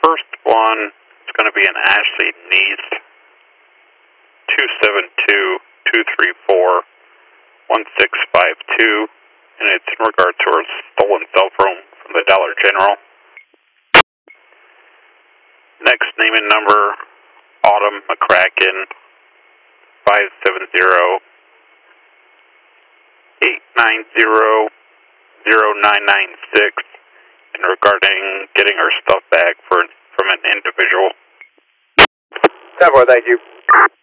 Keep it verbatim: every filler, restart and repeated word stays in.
first one is going to be an Ashley Neese, two seven two, two three four, one six five two, and it's in regard to our stolen cell phone from the Dollar General. Next name and number, Autumn McCracken, five seven zero, eight nine zero, zero nine nine six, and regarding getting our stuff back for from an individual. ten four, thank you.